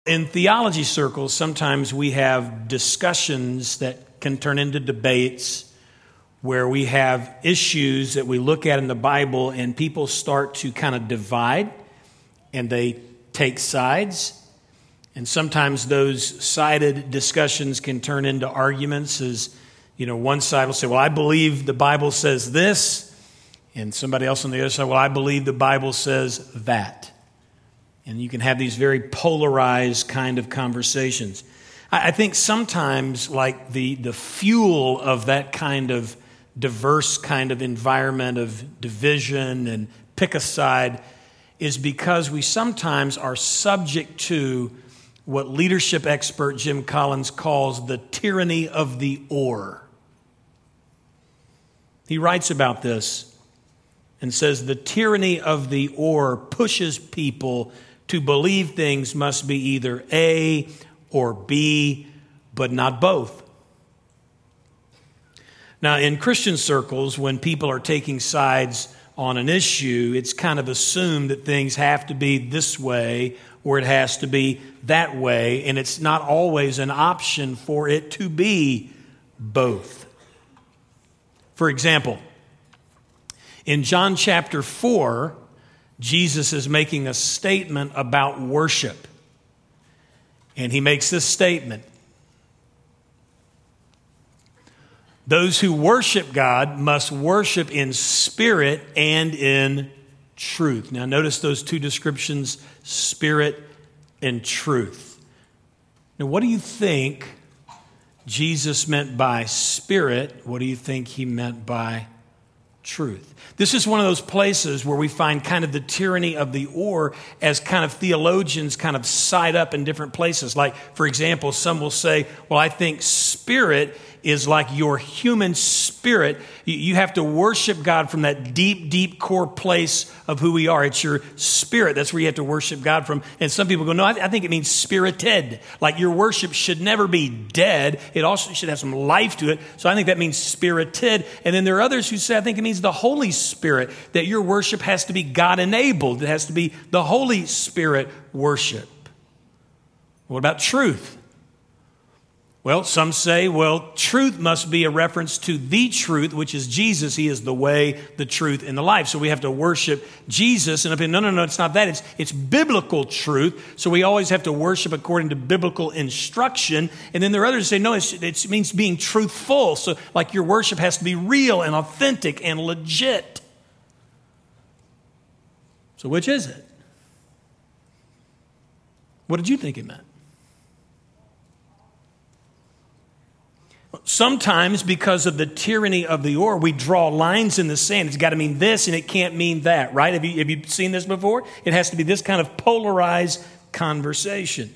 In theology circles, sometimes we have discussions that can turn into debates where we have issues that we look at in the Bible and people start to kind of divide and they take sides. And sometimes those sided discussions can turn into arguments as, one side will say, well, I believe the Bible says this. And somebody else on the other side, well, I believe the Bible says that. And you can have these very polarized kind of conversations. I think sometimes like the fuel of that kind of diverse kind of environment of division and pick a side is because we sometimes are subject to what leadership expert Jim Collins calls the tyranny of the or. He writes about this and says the tyranny of the or pushes people to believe things must be either A or B, but not both. Now, in Christian circles, when people are taking sides on an issue, it's kind of assumed that things have to be this way or it has to be that way, and it's not always an option for it to be both. For example, in John chapter 4, Jesus is making a statement about worship. And he makes this statement. Those who worship God must worship in spirit and in truth. Now notice those two descriptions, spirit and truth. Now what do you think Jesus meant by spirit? What do you think he meant by truth? This is one of those places where we find kind of the tyranny of the or as kind of theologians kind of side up in different places. Like, for example, some will say, well, I think spirit is like your human spirit. You have to worship God from that deep, deep core place of who we are. It's your spirit. That's where you have to worship God from. And some people go, no, I think it means spirited. Like your worship should never be dead. It also should have some life to it. So I think that means spirited. And then there are others who say, I think it means the Holy Spirit, that your worship has to be God-enabled. It has to be the Holy Spirit worship. What about truth? Well, some say, truth must be a reference to the truth, which is Jesus. He is the way, the truth, and the life. So we have to worship Jesus. And no, it's not that. It's biblical truth. So we always have to worship according to biblical instruction. And then there are others who say, no, it means being truthful. So like your worship has to be real and authentic and legit. So which is it? What did you think it meant? Sometimes because of the tyranny of the or, we draw lines in the sand. It's got to mean this and it can't mean that, right? Have you seen this before? It has to be this kind of polarized conversation.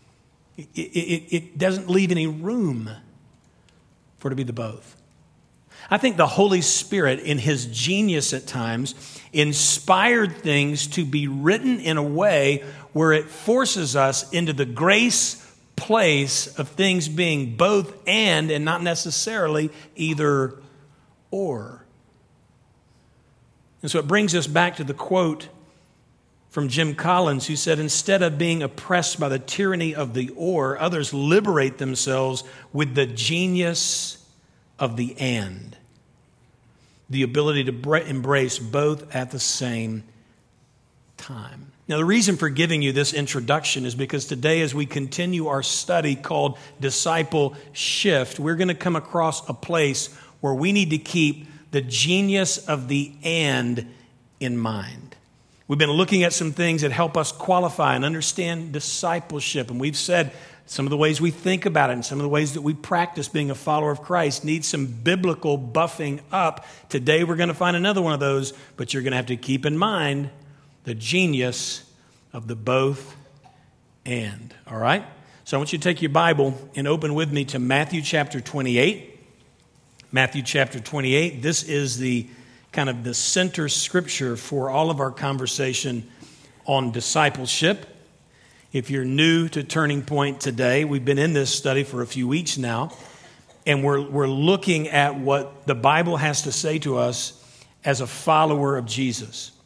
It doesn't leave any room for it to be the both. I think the Holy Spirit, in his genius at times, inspired things to be written in a way where it forces us into the grace place of things being both and not necessarily either or. And so it brings us back to the quote from Jim Collins, who said, instead of being oppressed by the tyranny of the or, others liberate themselves with the genius of the and. The ability to embrace both at the same time. Now, the reason for giving you this introduction is because today, as we continue our study called Disciple Shift, we're going to come across a place where we need to keep the genius of the and in mind. We've been looking at some things that help us qualify and understand discipleship, and we've said some of the ways we think about it and some of the ways that we practice being a follower of Christ need some biblical buffing up. Today, we're going to find another one of those, but you're going to have to keep in mind the genius of the both and. All right? So I want you to take your Bible and open with me to Matthew chapter 28. Matthew chapter 28. This is the kind of the center scripture for all of our conversation on discipleship. If you're new to Turning Point today, we've been in this study for a few weeks now, and we're looking at what the Bible has to say to us as a follower of Jesus.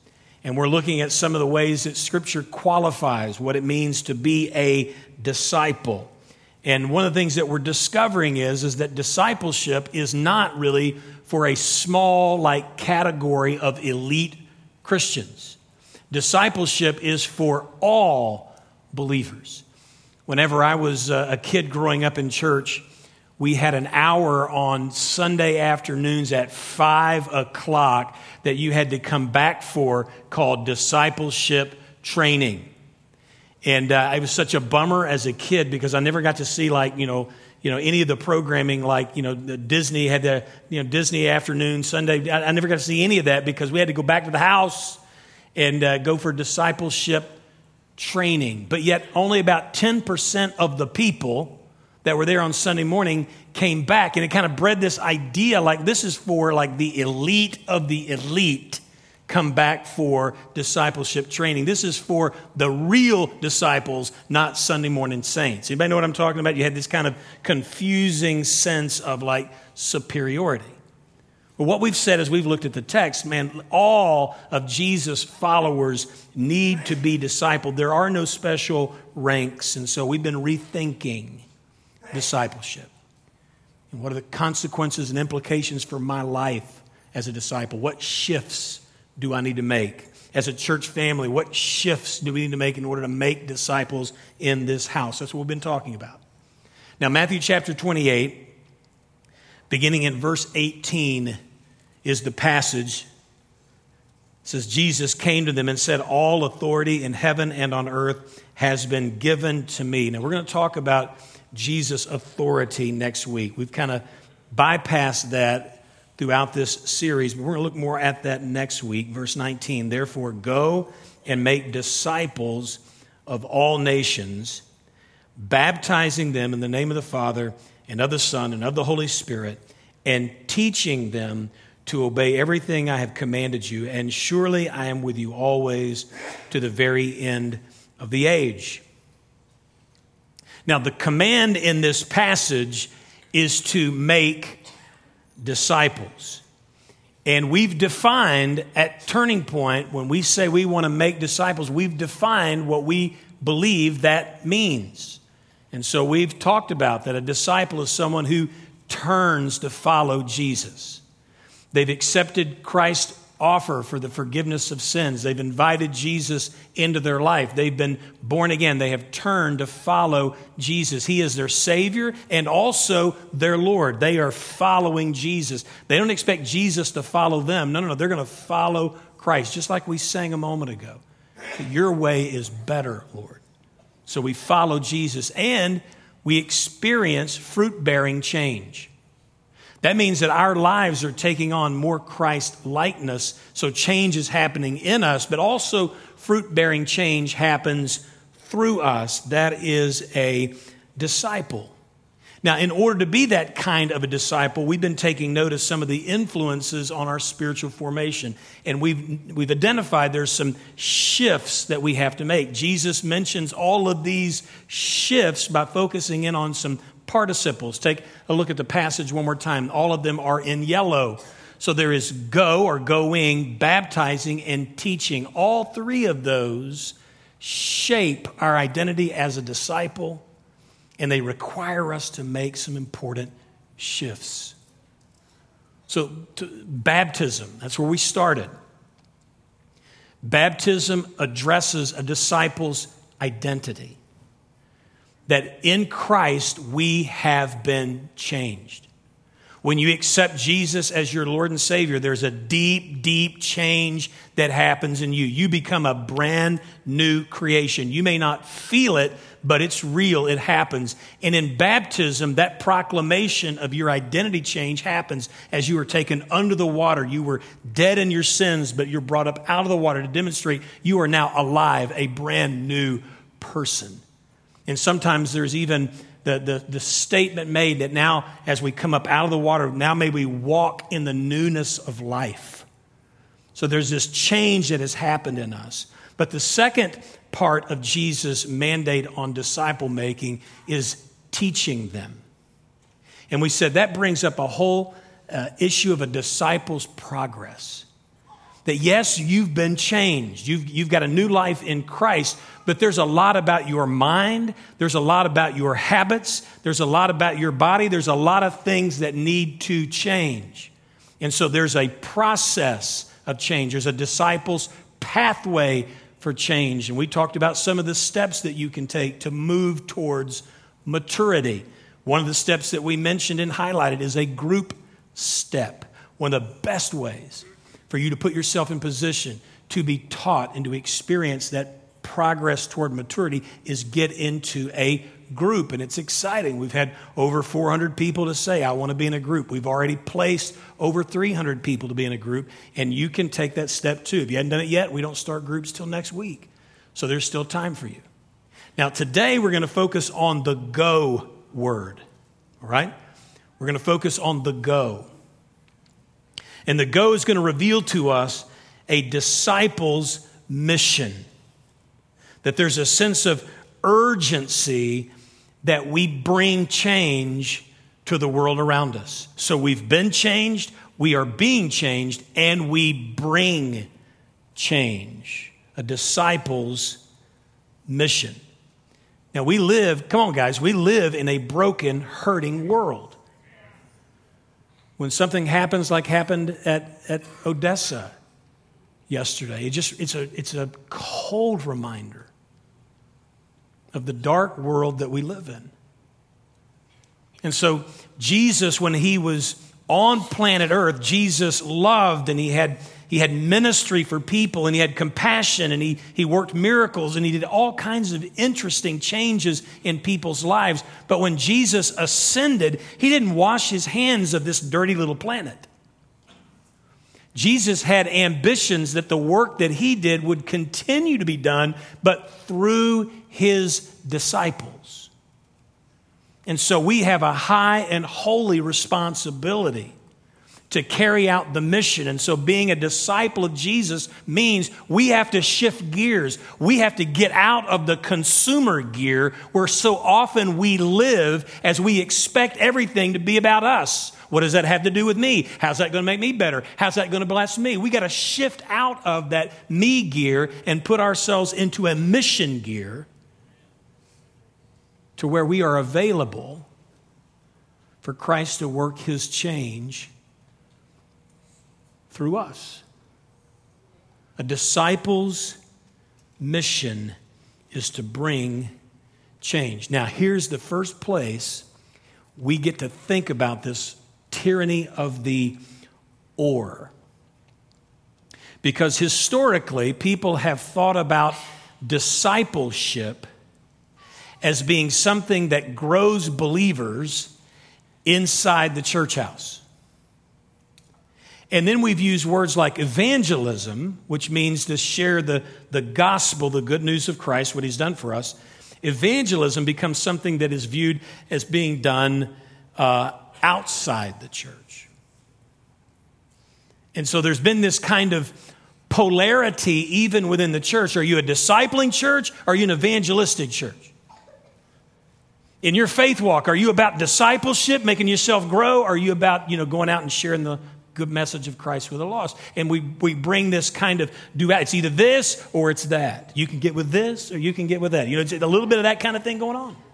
And we're looking at some of the ways that Scripture qualifies what it means to be a disciple. And one of the things that we're discovering is that discipleship is not really for a small, category of elite Christians. Discipleship is for all believers. Whenever I was a kid growing up in church, we had an hour on Sunday afternoons at 5 o'clock that you had to come back for called discipleship training. And it was such a bummer as a kid because I never got to see any of the programming the Disney had the Disney afternoon Sunday. I never got to see any of that because we had to go back to the house and go for discipleship training. But yet only about 10% of the people that were there on Sunday morning came back, and it kind of bred this idea this is for the elite of the elite come back for discipleship training. This is for the real disciples, not Sunday morning saints. Anybody know what I'm talking about? You had this kind of confusing sense of superiority. But what we've said as we've looked at the text, all of Jesus' followers need to be discipled. There are no special ranks, and so we've been rethinking discipleship. And what are the consequences and implications for my life as a disciple? What shifts do I need to make? As a church family, what shifts do we need to make in order to make disciples in this house? That's what we've been talking about. Now, Matthew chapter 28, beginning in verse 18, is the passage. It says, Jesus came to them and said, all authority in heaven and on earth has been given to me. Now, we're going to talk about Jesus' authority next week. We've kind of bypassed that throughout this series, but we're going to look more at that next week. Verse 19, therefore go and make disciples of all nations, baptizing them in the name of the Father and of the Son and of the Holy Spirit, and teaching them to obey everything I have commanded you. And surely I am with you always to the very end of the age. Now, the command in this passage is to make disciples. And we've defined at Turning Point, when we say we want to make disciples, we've defined what we believe that means. And so we've talked about that a disciple is someone who turns to follow Jesus. They've accepted Christ's offer for the forgiveness of sins. They've invited Jesus into their life. They've been born again. They have turned to follow Jesus. He is their Savior and also their Lord. They are following Jesus. They don't expect Jesus to follow them. No. They're going to follow Christ, just like we sang a moment ago. Your way is better, Lord. So we follow Jesus and we experience fruit-bearing change. That means that our lives are taking on more Christ-likeness, so change is happening in us, but also fruit-bearing change happens through us. That is a disciple. Now, in order to be that kind of a disciple, we've been taking note of some of the influences on our spiritual formation, and we've identified there's some shifts that we have to make. Jesus mentions all of these shifts by focusing in on some participles. Take a look at the passage one more time. All of them are in yellow. So there is go or going, baptizing, and teaching. All three of those shape our identity as a disciple, and they require us to make some important shifts. So baptism, that's where we started. Baptism addresses a disciple's identity. That in Christ we have been changed. When you accept Jesus as your Lord and Savior, there's a deep, deep change that happens in you. You become a brand new creation. You may not feel it, but it's real. It happens. And in baptism, that proclamation of your identity change happens as you are taken under the water. You were dead in your sins, but you're brought up out of the water to demonstrate you are now alive, a brand new person. And sometimes there's even the statement made that now as we come up out of the water, now may we walk in the newness of life. So there's this change that has happened in us. But the second part of Jesus' mandate on disciple making is teaching them. And we said that brings up a whole issue of a disciple's progress. That yes, you've been changed. You've got a new life in Christ, but there's a lot about your mind. There's a lot about your habits. There's a lot about your body. There's a lot of things that need to change. And so there's a process of change. There's a disciple's pathway for change. And we talked about some of the steps that you can take to move towards maturity. One of the steps that we mentioned and highlighted is a group step. One of the best ways for you to put yourself in position to be taught and to experience that progress toward maturity is get into a group. And it's exciting. We've had over 400 people to say, I want to be in a group. We've already placed over 300 people to be in a group, and you can take that step too. If you hadn't done it yet, we don't start groups till next week. So there's still time for you. Now, today we're going to focus on the go word. All right? We're going to focus on the go. And the go is going to reveal to us a disciple's mission. That there's a sense of urgency that we bring change to the world around us. So we've been changed, we are being changed, and we bring change. A disciple's mission. Now we live in a broken, hurting world. When something happens like happened at Odessa yesterday, it's a cold reminder of the dark world that we live in. And so Jesus, when he was on planet Earth, Jesus loved, and he had ministry for people, and he had compassion, and he worked miracles, and he did all kinds of interesting changes in people's lives. But when Jesus ascended, he didn't wash his hands of this dirty little planet. Jesus had ambitions that the work that he did would continue to be done, but through his disciples. And so we have a high and holy responsibility to carry out the mission. And so being a disciple of Jesus means we have to shift gears. We have to get out of the consumer gear where so often we live as we expect everything to be about us. What does that have to do with me? How's that going to make me better? How's that going to bless me? We got to shift out of that me gear and put ourselves into a mission gear to where we are available for Christ to work his change through us. A disciple's mission is to bring change. Now, here's the first place we get to think about this tyranny of the or. Because historically, people have thought about discipleship as being something that grows believers inside the church house. And then we've used words like evangelism, which means to share the gospel, the good news of Christ, what he's done for us. Evangelism becomes something that is viewed as being done outside the church. And so there's been this kind of polarity even within the church. Are you a discipling church or are you an evangelistic church? In your faith walk, are you about discipleship, making yourself grow? Or are you about, going out and sharing the good message of Christ with the lost? And we bring this kind of duality. It's either this or it's that. You can get with this or you can get with that. It's a little bit of that kind of thing going on.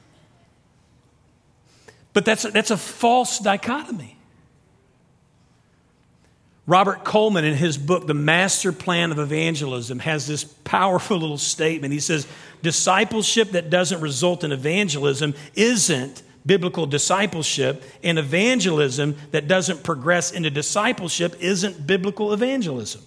But that's a false dichotomy. Robert Coleman, in his book, The Master Plan of Evangelism, has this powerful little statement. He says, discipleship that doesn't result in evangelism isn't biblical discipleship, and evangelism that doesn't progress into discipleship isn't biblical evangelism.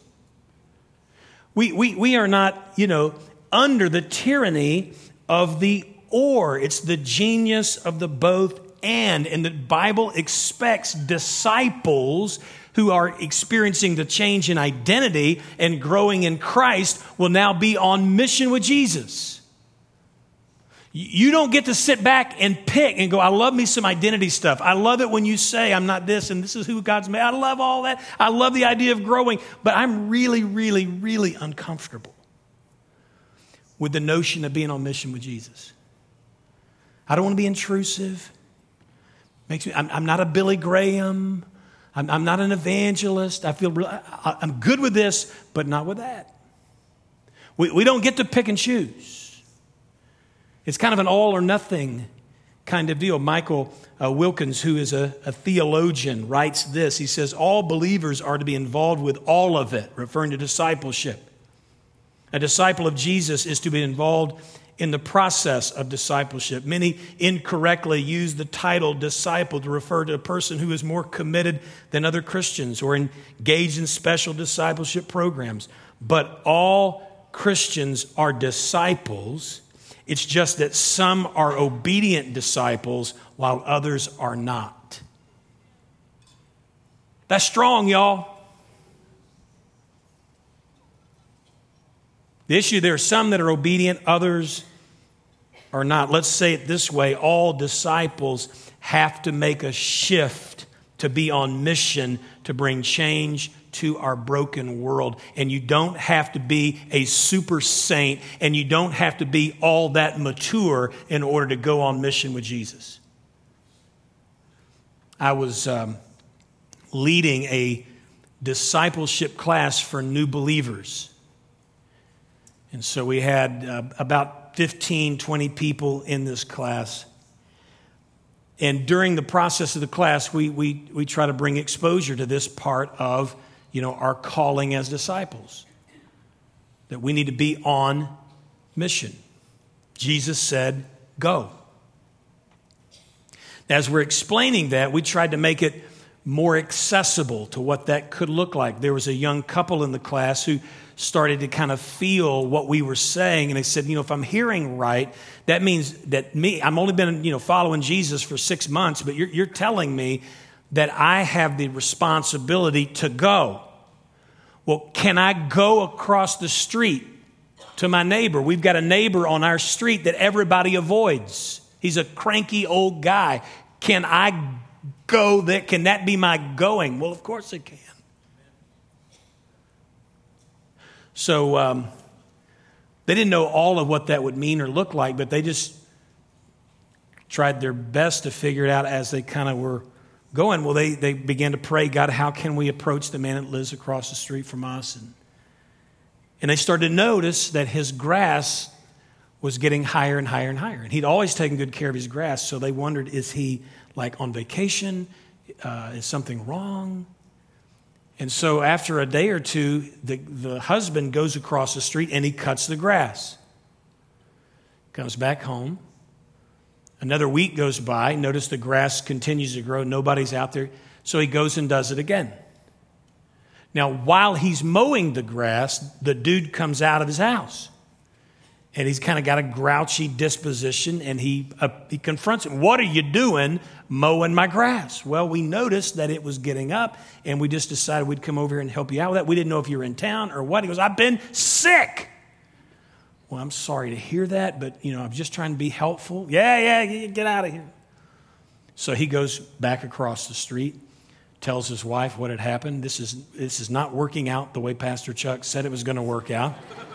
We are not, under the tyranny of the or. It's the genius of the both and the Bible expects disciples who are experiencing the change in identity and growing in Christ will now be on mission with Jesus. You don't get to sit back and pick and go, I love me some identity stuff. I love it when you say I'm not this and this is who God's made. I love all that. I love the idea of growing, but I'm really, really, really uncomfortable with the notion of being on mission with Jesus. I don't want to be intrusive. I'm not a Billy Graham. I'm not an evangelist. I'm good with this, but not with that. We don't get to pick and choose. It's kind of an all or nothing kind of deal. Michael Wilkins, who is a theologian, writes this. He says, all believers are to be involved with all of it, referring to discipleship. A disciple of Jesus is to be involved in the process of discipleship. Many incorrectly use the title disciple to refer to a person who is more committed than other Christians or engaged in special discipleship programs. But all Christians are disciples. It's just that some are obedient disciples while others are not. That's strong, y'all. The issue, there are some that are obedient, others are not. Let's say it this way. All disciples have to make a shift to be on mission to bring change to our broken world. And you don't have to be a super saint, and you don't have to be all that mature in order to go on mission with Jesus. I was leading a discipleship class for new believers. And so we had about 15, 20 people in this class. And during the process of the class, we try to bring exposure to this part of, our calling as disciples. That we need to be on mission. Jesus said, go. As we're explaining that, we tried to make it more accessible to what that could look like. There was a young couple in the class who started to kind of feel what we were saying. And they said, if I'm hearing right, that means that I'm only been, following Jesus for 6 months, but you're telling me that I have the responsibility to go. Well, can I go across the street to my neighbor? We've got a neighbor on our street that everybody avoids. He's a cranky old guy. Can I go there? Can that be my going? Well, of course it can. So they didn't know all of what that would mean or look like, but they just tried their best to figure it out as they kind of were going. Well, they began to pray, God, how can we approach the man that lives across the street from us? And they started to notice that his grass was getting higher and higher and higher. And he'd always taken good care of his grass, so they wondered, is he like on vacation? Is something wrong? And so after a day or two, the husband goes across the street and he cuts the grass. Comes back home. Another week goes by. Notice the grass continues to grow. Nobody's out there. So he goes and does it again. Now, while he's mowing the grass, the dude comes out of his house. And he's kind of got a grouchy disposition, and he confronts him. What are you doing mowing my grass? Well, we noticed that it was getting up, and we just decided we'd come over here and help you out with that. We didn't know if you were in town or what. He goes, I've been sick. Well, I'm sorry to hear that, but, I'm just trying to be helpful. Yeah, get out of here. So he goes back across the street, tells his wife what had happened. This is not working out the way Pastor Chuck said it was going to work out.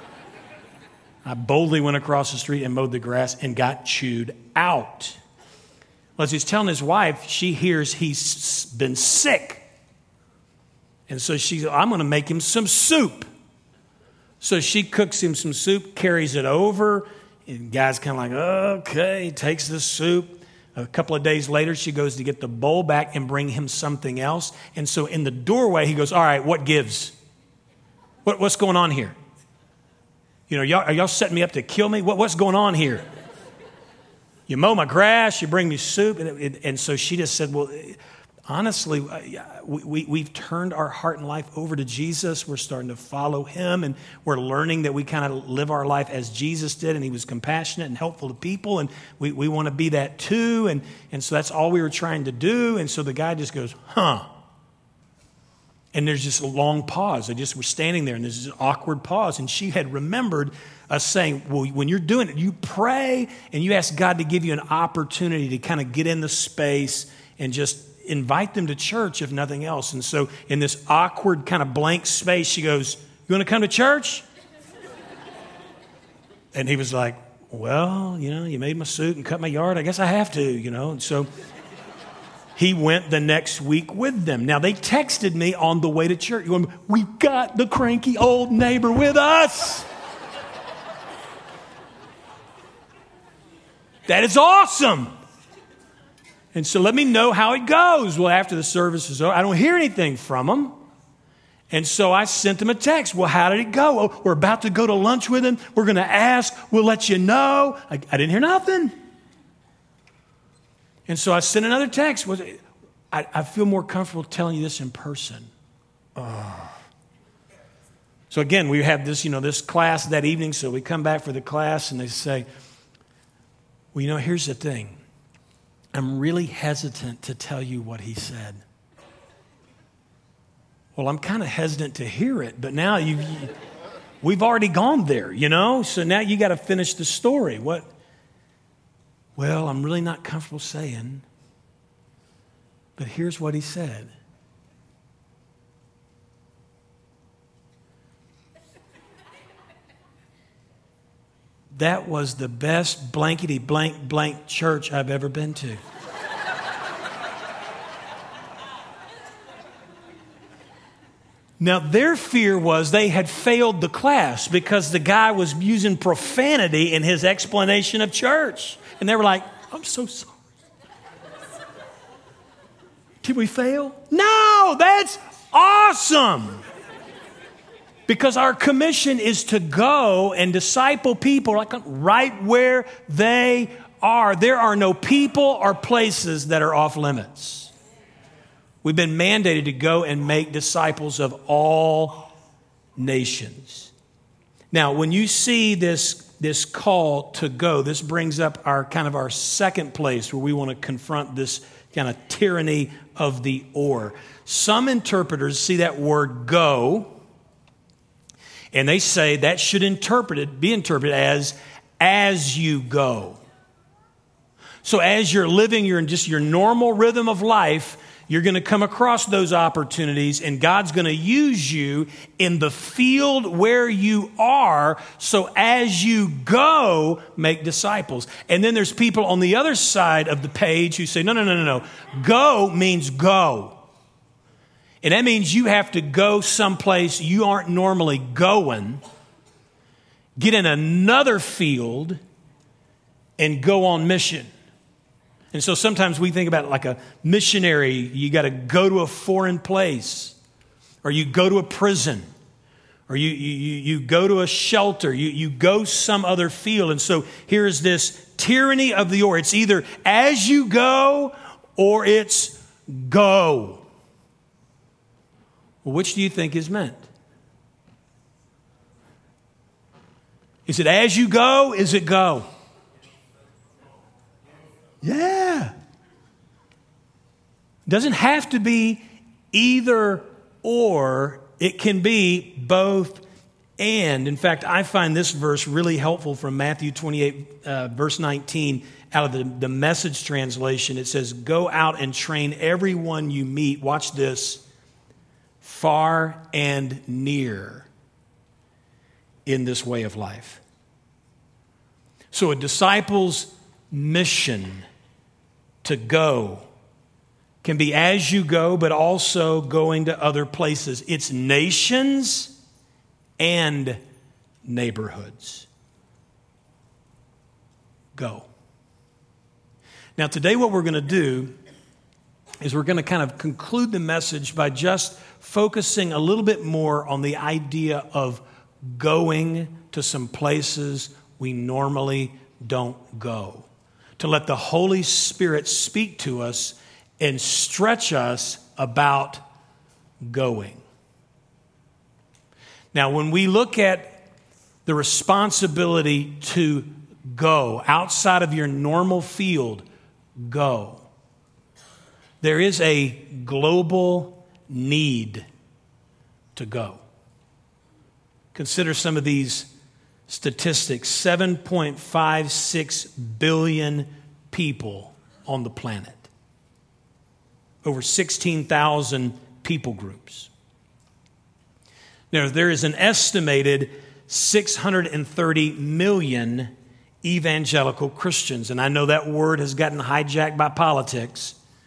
I boldly went across the street and mowed the grass and got chewed out. Well, as he's telling his wife, she hears he's been sick. And so she said, I'm going to make him some soup. So she cooks him some soup, carries it over. And the guy's kind of like, okay, takes the soup. A couple of days later, she goes to get the bowl back and bring him something else. And so in the doorway, he goes, all right, what gives? What's going on here? Are y'all setting me up to kill me? What's going on here? You mow my grass, you bring me soup. And so she just said, well, honestly, we've turned our heart and life over to Jesus. We're starting to follow him, and we're learning that we kind of live our life as Jesus did, and he was compassionate and helpful to people, and we want to be that too. And so that's all we were trying to do. And so the guy just goes, huh. And there's just a long pause. They just were standing there, and there's this awkward pause. And she had remembered us saying, well, when you're doing it, you pray, and you ask God to give you an opportunity to kind of get in the space and just invite them to church, if nothing else. And so in this awkward kind of blank space, she goes, you want to come to church? And he was like, well, you made my suit and cut my yard. I guess I have to, And so He went the next week with them. Now, they texted me on the way to church, going, "We got the cranky old neighbor with us." That is awesome. And so let me know how it goes. Well, after the service is over, I don't hear anything from them. And so I sent them a text. Well, how did it go? Oh, we're about to go to lunch with him. We're going to ask. We'll let you know. I didn't hear nothing. And so I sent another text. I feel more comfortable telling you this in person. So again, we have this, this class that evening. So we come back for the class and they say, "Well, here's the thing. I'm really hesitant to tell you what he said." Well, I'm kind of hesitant to hear it, but now we've already gone there, so now you got to finish the story. What? Well, I'm really not comfortable saying, but here's what he said. That was the best blankety blank blank church I've ever been to. Now, their fear was they had failed the class because the guy was using profanity in his explanation of church. And they were like, "I'm so sorry. Did we fail?" No, that's awesome. Because our commission is to go and disciple people right where they are. There are no people or places that are off limits. We've been mandated to go and make disciples of all nations. Now, when you see this call to go, this brings up our second place where we want to confront this kind of tyranny of the or. Some interpreters see that word "go," and they say that should be interpreted as you go. So as you're living in just your normal rhythm of life, you're going to come across those opportunities, and God's going to use you in the field where you are. So as you go, make disciples. And then there's people on the other side of the page who say, no. Go means go. And that means you have to go someplace you aren't normally going, get in another field, and go on mission. And so sometimes we think about it like a missionary. You got to go to a foreign place, or you go to a prison, or you go to a shelter. You go some other field. And so here's this tyranny of the or. It's either as you go or it's go. Well, which do you think is meant? Is it as you go? Is it go? Yeah. Doesn't have to be either or. It can be both and. In fact, I find this verse really helpful from Matthew 28, verse 19, out of the Message translation. It says, "Go out and train everyone you meet," watch this, "far and near in this way of life." So a disciple's mission to go can be as you go, but also going to other places. It's nations and neighborhoods. Go. Now, today what we're going to do is we're going to kind of conclude the message by just focusing a little bit more on the idea of going to some places we normally don't go. To let the Holy Spirit speak to us and stretch us about going. Now, when we look at the responsibility to go outside of your normal field, go. There is a global need to go. Consider some of these statistics. 7.56 billion people on the planet. Over 16,000 people groups. Now, there is an estimated 630 million evangelical Christians. And I know that word has gotten hijacked by politics,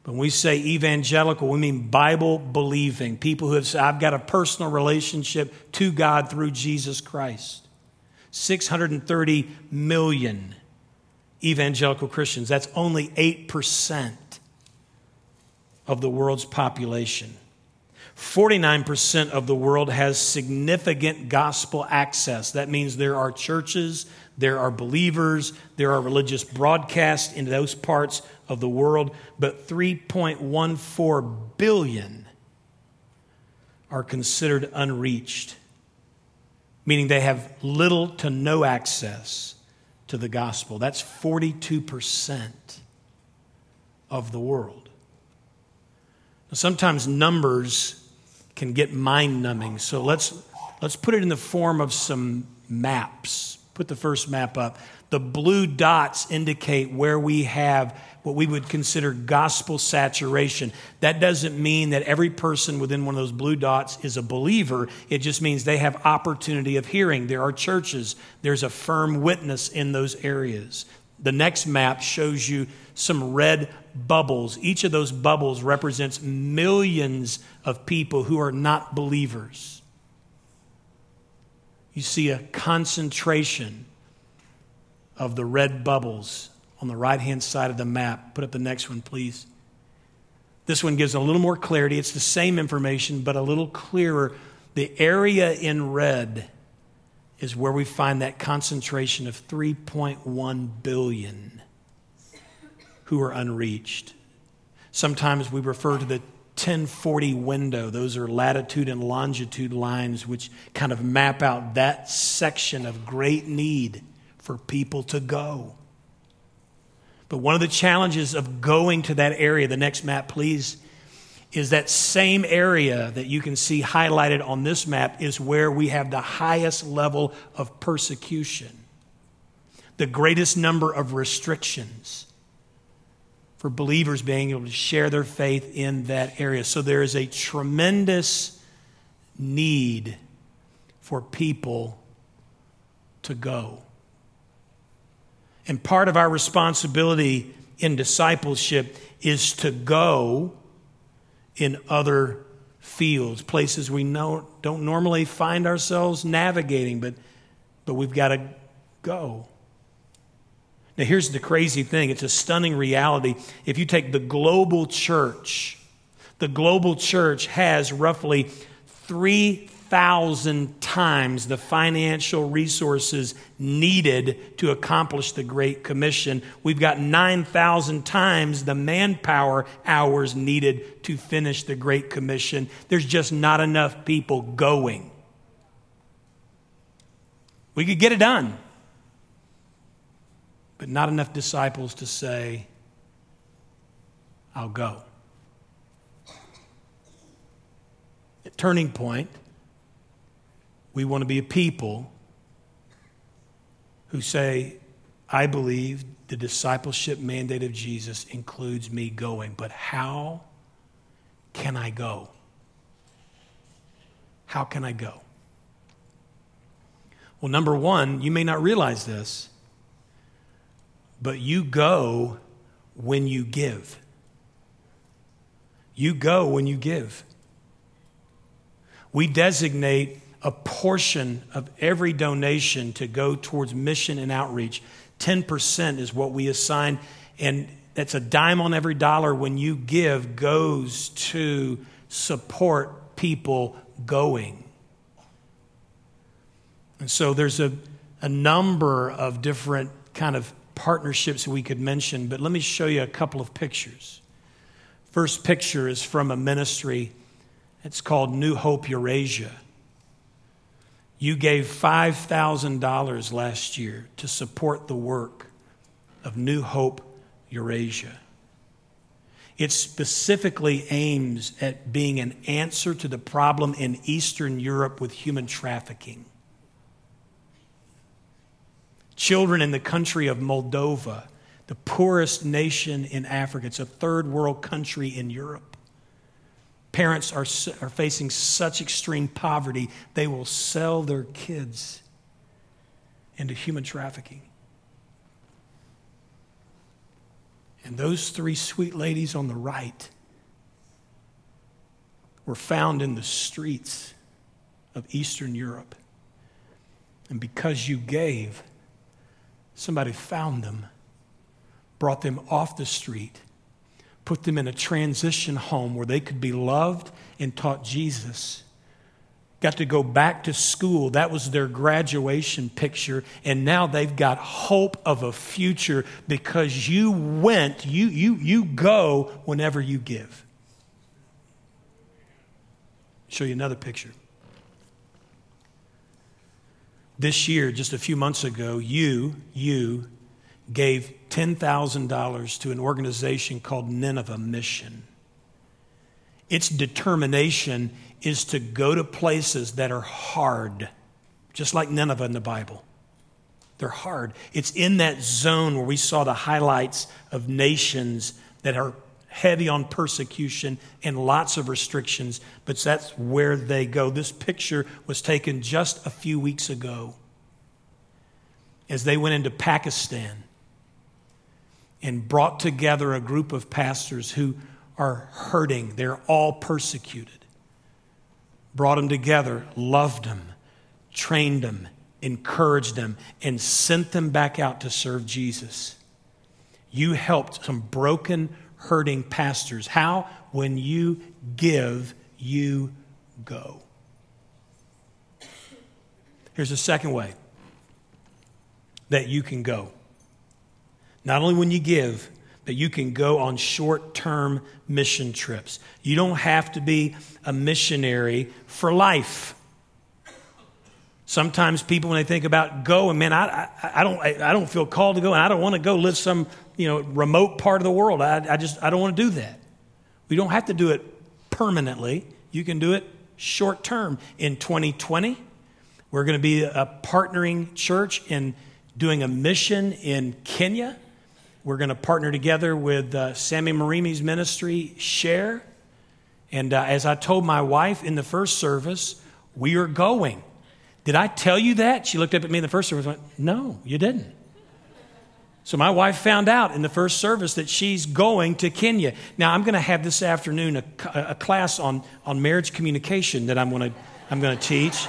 When we say evangelical, we mean Bible-believing, people who have said, I've got a personal relationship to God through Jesus Christ. 630 million evangelical Christians. That's only 8% of the world's population. 49% of the world has significant gospel access. That means there are churches, there are believers, there are religious broadcasts in those parts of the world, but 3.14 billion are considered unreached, meaning they have little to no access to the gospel. That's 42% of the world. Now, sometimes numbers can get mind-numbing, so let's put it in the form of some maps. Put the first map up. The blue dots indicate where we have what we would consider gospel saturation. That doesn't mean that every person within one of those blue dots is a believer. It just means they have opportunity of hearing. There are churches. There's a firm witness in those areas. The next map shows you some red bubbles. Each of those bubbles represents millions of people who are not believers. You see a concentration of the red bubbles on the right-hand side of the map. Put up the next one, please. This one gives a little more clarity. It's the same information, but a little clearer. The area in red is where we find that concentration of 3.1 billion who are unreached. Sometimes we refer to the 1040 window. Those are latitude and longitude lines which kind of map out that section of great need for people to go. But one of the challenges of going to that area, the next map please, is that same area that you can see highlighted on this map is where we have the highest level of persecution, the greatest number of restrictions for believers being able to share their faith in that area. So there is a tremendous need for people to go. And part of our responsibility in discipleship is to go in other fields, places we don't normally find ourselves navigating, but we've got to go. Now, here's the crazy thing. It's a stunning reality. If you take the global church has roughly 3,000 times the financial resources needed to accomplish the Great Commission. We've got 9,000 times the manpower hours needed to finish the Great Commission. There's just not enough people going. We could get it done, but not enough disciples to say, I'll go. At Turning Point, we want to be a people who say, I believe the discipleship mandate of Jesus includes me going, but how can I go? How can I go? Well, number one, you may not realize this, but you go when you give. You go when you give. We designate a portion of every donation to go towards mission and outreach. 10% is what we assign, and that's a dime on every dollar when you give goes to support people going. And so there's a number of different kind of partnerships we could mention, but let me show you a couple of pictures. First picture is from a ministry. It's called New Hope Eurasia. You gave $5,000 last year to support the work of New Hope Eurasia. It specifically aims at being an answer to the problem in Eastern Europe with human trafficking. Children in the country of Moldova, the poorest nation in Africa. It's a third world country in Europe. Parents are facing such extreme poverty, they will sell their kids into human trafficking. And those three sweet ladies on the right were found in the streets of Eastern Europe. And because you gave, somebody found them, brought them off the street, put them in a transition home where they could be loved and taught Jesus. Got to go back to school. That was their graduation picture. And now they've got hope of a future because you went, you go whenever you give. Show you another picture. This year, just a few months ago, you gave $10,000 to an organization called Nineveh Mission. Its determination is to go to places that are hard, just like Nineveh in the Bible. They're hard. It's in that zone where we saw the highlights of nations that are heavy on persecution and lots of restrictions, but that's where they go. This picture was taken just a few weeks ago as they went into Pakistan and brought together a group of pastors who are hurting. They're all persecuted. Brought them together, loved them, trained them, encouraged them, and sent them back out to serve Jesus. You helped some broken, hurting pastors. How? When you give, you go. Here's a second way that you can go. Not only when you give, but you can go on short-term mission trips. You don't have to be a missionary for life. Sometimes people, when they think about going, man, I don't feel called to go, and I don't want to go live some remote part of the world. I don't want to do that. We don't have to do it permanently. You can do it short-term. In 2020, we're going to be a partnering church in doing a mission in Kenya. We're going to partner together with Sammy Marimi's ministry, Share. And as I told my wife in the first service, we are going. Did I tell you that? She looked up at me in the first service and went, no, you didn't. So my wife found out in the first service that she's going to Kenya. Now, I'm going to have this afternoon a class on marriage communication that I'm going to teach.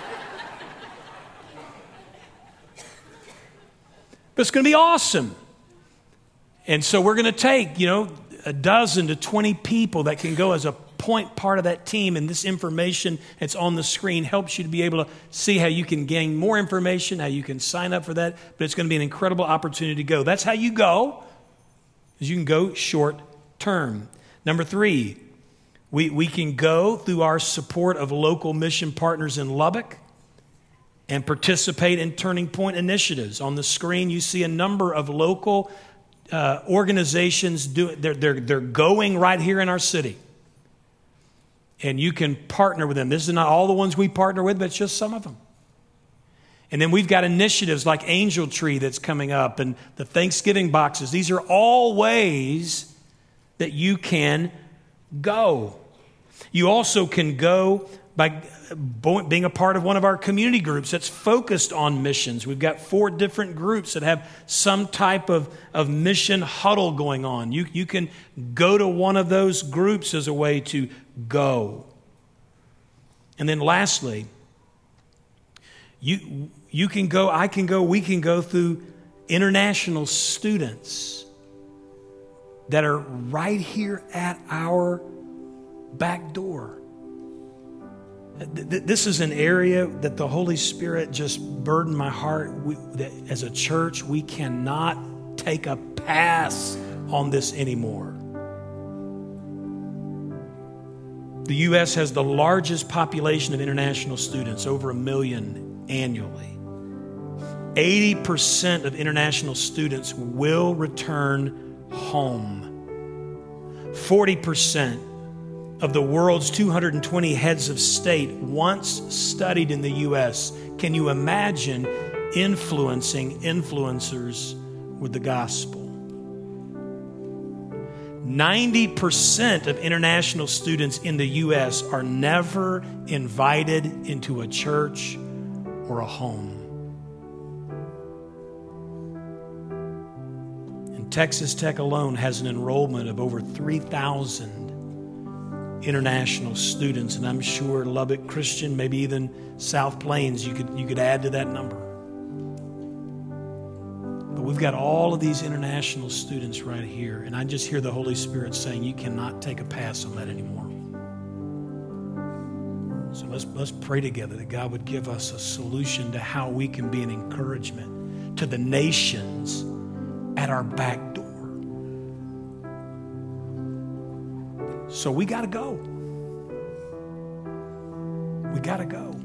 But it's going to be awesome. And so we're going to take, a dozen to 20 people that can go as a point part of that team. And this information that's on the screen helps you to be able to see how you can gain more information, how you can sign up for that. But it's going to be an incredible opportunity to go. That's how you go, is you can go short term. Number 3, we can go through our support of local mission partners in Lubbock and participate in Turning Point initiatives. On the screen, you see a number of local organizations they're going right here in our city. And you can partner with them. This is not all the ones we partner with, but it's just some of them. And then we've got initiatives like Angel Tree that's coming up and the Thanksgiving boxes. These are all ways that you can go. You also can go by being a part of one of our community groups that's focused on missions. We've got 4 different groups that have some type of mission huddle going on. You can go to one of those groups as a way to go. And then lastly, you can go, I can go, we can go through international students that are right here at our back door. This is an area that the Holy Spirit just burdened my heart. That as a church, we cannot take a pass on this anymore. The U.S. has the largest population of international students, over 1 million annually. 80% of international students will return home. 40% of the world's 220 heads of state once studied in the U.S. Can you imagine influencing influencers with the gospel? 90% of international students in the U.S. are never invited into a church or a home. And Texas Tech alone has an enrollment of over 3,000 international students, and I'm sure Lubbock Christian, maybe even South Plains, you could add to that number. But we've got all of these international students right here, and I just hear the Holy Spirit saying, you cannot take a pass on that anymore. So let's pray together that God would give us a solution to how we can be an encouragement to the nations at our back door. So we got to go. We got to go.